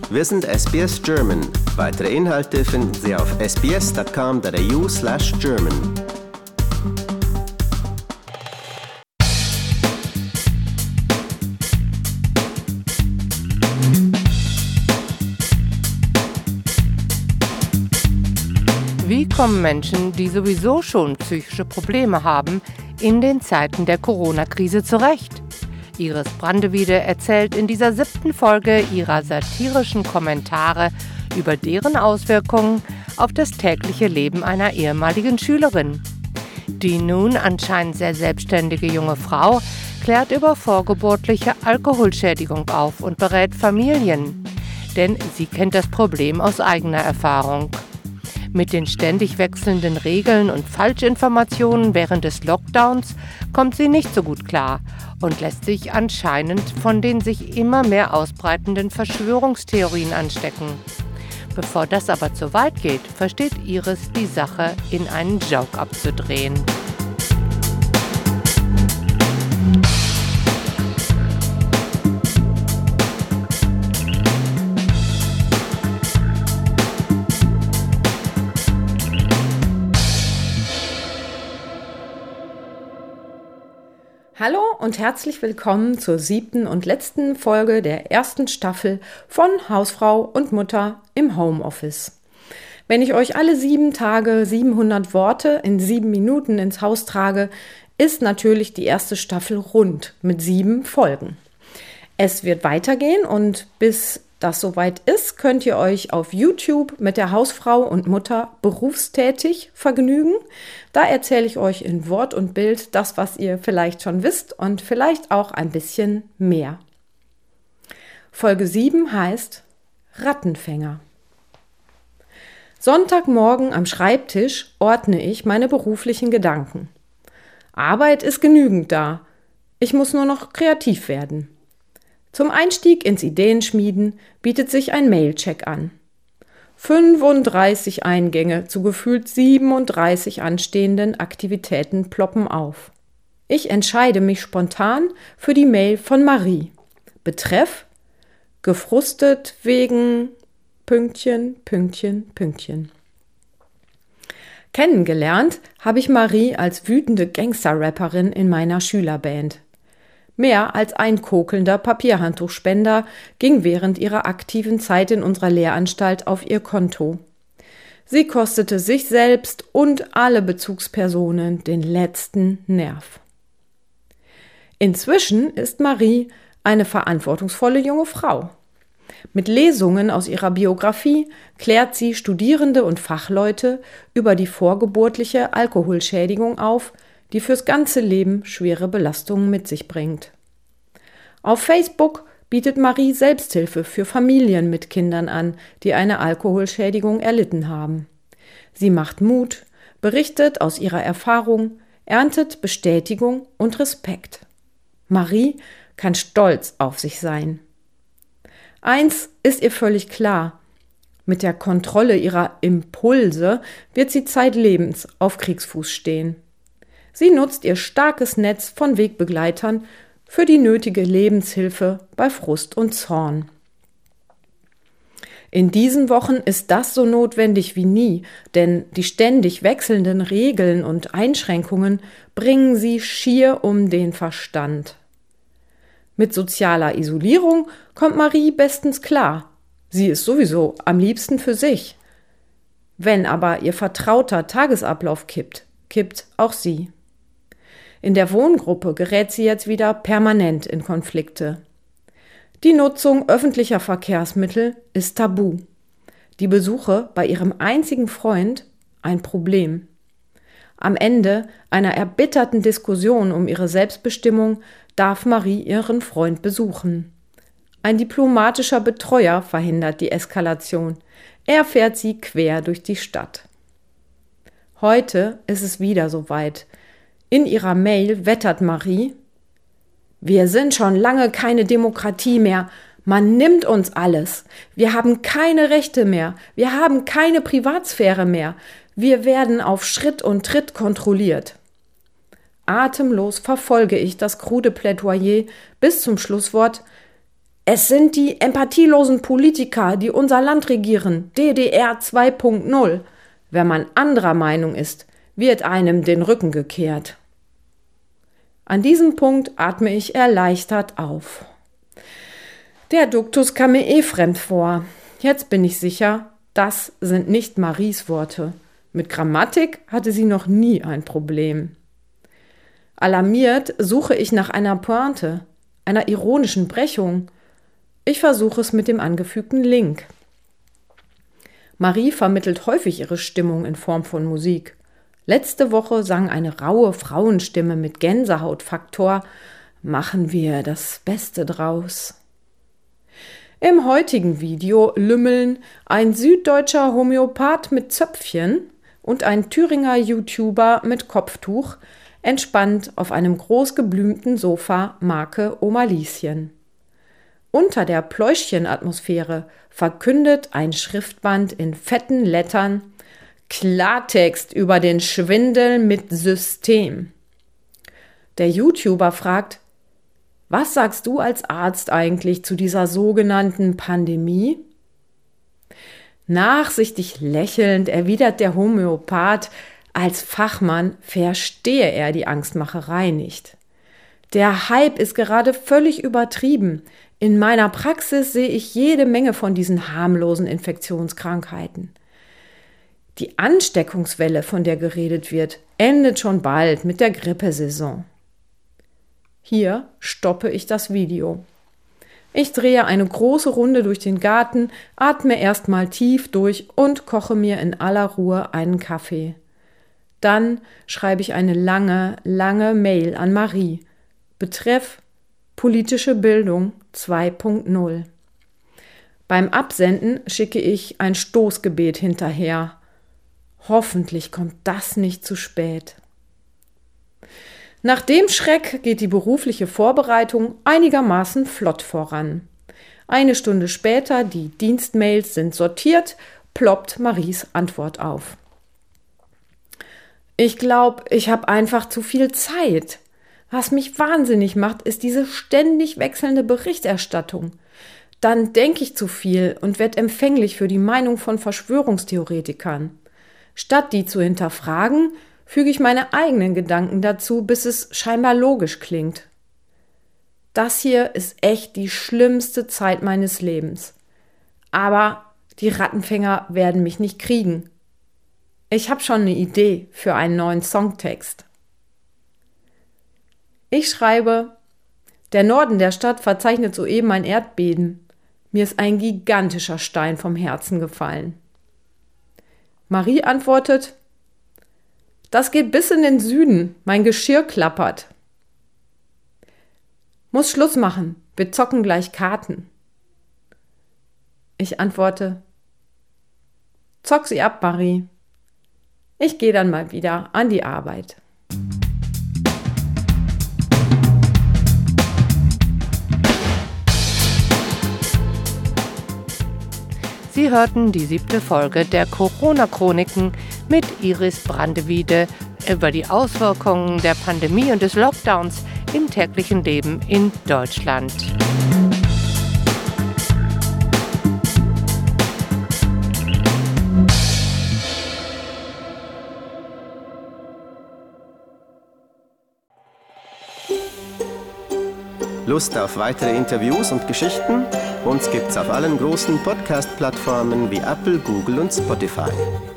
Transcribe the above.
Wir sind SBS German. Weitere Inhalte finden Sie auf sbs.com.au/German. Wie kommen Menschen, die sowieso schon psychische Probleme haben, in den Zeiten der Corona-Krise zurecht? Iris Brandewide erzählt in dieser 7. Folge ihrer satirischen Kommentare über deren Auswirkungen auf das tägliche Leben einer ehemaligen Schülerin. Die nun anscheinend sehr selbstständige junge Frau klärt über vorgeburtliche Alkoholschädigung auf und berät Familien, denn sie kennt das Problem aus eigener Erfahrung. Mit den ständig wechselnden Regeln und Falschinformationen während des Lockdowns kommt sie nicht so gut klar und lässt sich anscheinend von den sich immer mehr ausbreitenden Verschwörungstheorien anstecken. Bevor das aber zu weit geht, versteht Iris, die Sache in einen Joke abzudrehen. Hallo und herzlich willkommen zur 7. und letzten Folge der 1. Staffel von Hausfrau und Mutter im Homeoffice. Wenn ich euch alle 7 Tage 700 Worte in 7 Minuten ins Haus trage, ist natürlich die 1. Staffel rund mit 7 Folgen. Es wird weitergehen und bis das soweit ist, könnt ihr euch auf YouTube mit der Hausfrau und Mutter berufstätig vergnügen. Da erzähle ich euch in Wort und Bild das, was ihr vielleicht schon wisst und vielleicht auch ein bisschen mehr. Folge 7 heißt Rattenfänger. Sonntagmorgen am Schreibtisch ordne ich meine beruflichen Gedanken. Arbeit ist genügend da. Ich muss nur noch kreativ werden. Zum Einstieg ins Ideenschmieden bietet sich ein Mailcheck an. 35 Eingänge zu gefühlt 37 anstehenden Aktivitäten ploppen auf. Ich entscheide mich spontan für die Mail von Marie. Betreff: gefrustet wegen ... Kennengelernt habe ich Marie als wütende Gangster-Rapperin in meiner Schülerband. Mehr als ein kokelnder Papierhandtuchspender ging während ihrer aktiven Zeit in unserer Lehranstalt auf ihr Konto. Sie kostete sich selbst und alle Bezugspersonen den letzten Nerv. Inzwischen ist Marie eine verantwortungsvolle junge Frau. Mit Lesungen aus ihrer Biografie klärt sie Studierende und Fachleute über die vorgeburtliche Alkoholschädigung auf, die fürs ganze Leben schwere Belastungen mit sich bringt. Auf Facebook bietet Marie Selbsthilfe für Familien mit Kindern an, die eine Alkoholschädigung erlitten haben. Sie macht Mut, berichtet aus ihrer Erfahrung, erntet Bestätigung und Respekt. Marie kann stolz auf sich sein. Eins ist ihr völlig klar: Mit der Kontrolle ihrer Impulse wird sie zeitlebens auf Kriegsfuß stehen. Sie nutzt ihr starkes Netz von Wegbegleitern für die nötige Lebenshilfe bei Frust und Zorn. In diesen Wochen ist das so notwendig wie nie, denn die ständig wechselnden Regeln und Einschränkungen bringen sie schier um den Verstand. Mit sozialer Isolierung kommt Marie bestens klar. Sie ist sowieso am liebsten für sich. Wenn aber ihr vertrauter Tagesablauf kippt auch sie. In der Wohngruppe gerät sie jetzt wieder permanent in Konflikte. Die Nutzung öffentlicher Verkehrsmittel ist tabu. Die Besuche bei ihrem einzigen Freund ein Problem. Am Ende einer erbitterten Diskussion um ihre Selbstbestimmung darf Marie ihren Freund besuchen. Ein diplomatischer Betreuer verhindert die Eskalation. Er fährt sie quer durch die Stadt. Heute ist es wieder soweit. In ihrer Mail wettert Marie: Wir sind schon lange keine Demokratie mehr. Man nimmt uns alles. Wir haben keine Rechte mehr. Wir haben keine Privatsphäre mehr. Wir werden auf Schritt und Tritt kontrolliert. Atemlos verfolge ich das krude Plädoyer bis zum Schlusswort: Es sind die empathielosen Politiker, die unser Land regieren. DDR 2.0. Wenn man anderer Meinung ist, wird einem den Rücken gekehrt. An diesem Punkt atme ich erleichtert auf. Der Duktus kam mir fremd vor. Jetzt bin ich sicher, das sind nicht Maries Worte. Mit Grammatik hatte sie noch nie ein Problem. Alarmiert suche ich nach einer Pointe, einer ironischen Brechung. Ich versuche es mit dem angefügten Link. Marie vermittelt häufig ihre Stimmung in Form von Musik. Letzte Woche sang eine raue Frauenstimme mit Gänsehautfaktor: Machen wir das Beste draus. Im heutigen Video lümmeln ein süddeutscher Homöopath mit Zöpfchen und ein Thüringer YouTuber mit Kopftuch entspannt auf einem großgeblümten Sofa Marke Oma Lieschen. Unter der Pläuschchenatmosphäre verkündet ein Schriftband in fetten Lettern Klartext über den Schwindel mit System. Der YouTuber fragt: Was sagst du als Arzt eigentlich zu dieser sogenannten Pandemie? Nachsichtig lächelnd erwidert der Homöopath, als Fachmann verstehe er die Angstmacherei nicht. Der Hype ist gerade völlig übertrieben. In meiner Praxis sehe ich jede Menge von diesen harmlosen Infektionskrankheiten. Die Ansteckungswelle, von der geredet wird, endet schon bald mit der Grippesaison. Hier stoppe ich das Video. Ich drehe eine große Runde durch den Garten, atme erstmal tief durch und koche mir in aller Ruhe einen Kaffee. Dann schreibe ich eine lange, lange Mail an Marie. Betreff: Politische Bildung 2.0. Beim Absenden schicke ich ein Stoßgebet hinterher. Hoffentlich kommt das nicht zu spät. Nach dem Schreck geht die berufliche Vorbereitung einigermaßen flott voran. Eine Stunde später, die Dienstmails sind sortiert, ploppt Maries Antwort auf. Ich glaube, ich habe einfach zu viel Zeit. Was mich wahnsinnig macht, ist diese ständig wechselnde Berichterstattung. Dann denke ich zu viel und werde empfänglich für die Meinung von Verschwörungstheoretikern. Statt die zu hinterfragen, füge ich meine eigenen Gedanken dazu, bis es scheinbar logisch klingt. Das hier ist echt die schlimmste Zeit meines Lebens. Aber die Rattenfänger werden mich nicht kriegen. Ich habe schon eine Idee für einen neuen Songtext. Ich schreibe: Der Norden der Stadt verzeichnet soeben ein Erdbeben. Mir ist ein gigantischer Stein vom Herzen gefallen. Marie antwortet: Das geht bis in den Süden, mein Geschirr klappert. Muss Schluss machen, wir zocken gleich Karten. Ich antworte: Zock sie ab, Marie. Ich gehe dann mal wieder an die Arbeit. Sie hörten die 7. Folge der Corona-Chroniken mit Iris Brandewiede über die Auswirkungen der Pandemie und des Lockdowns im täglichen Leben in Deutschland. Lust auf weitere Interviews und Geschichten? Uns gibt's auf allen großen Podcast-Plattformen wie Apple, Google und Spotify.